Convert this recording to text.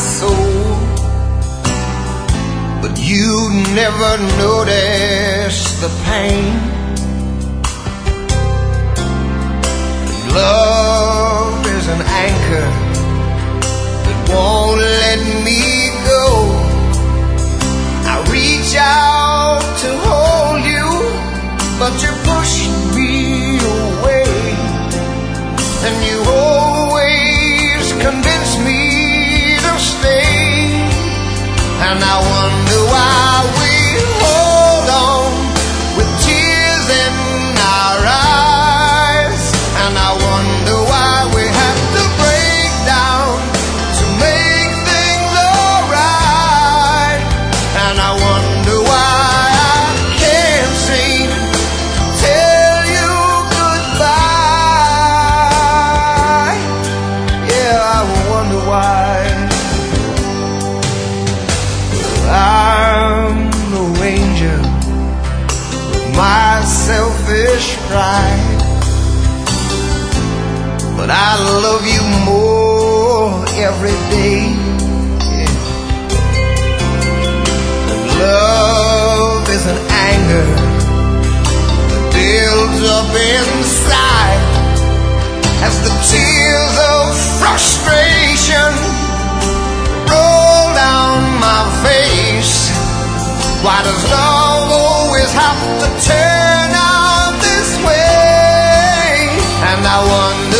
soul, but you never notice the pain. Love is an anchor that won't let me go. I reach out to hold you, but you push me away, and you always convince me to stay. And I wonder why we hold on with tears in our eyes, and I wonder why we have to break down to make things alright. And I wonder why I can't seem to tell you goodbye. Yeah, I wonder why. I'm no angel with my selfish pride, but I love you more every day. Yeah. And love is an anger that builds up inside as the tears of frustration roll down my face. Why does love always have to turn out this way? And I wonder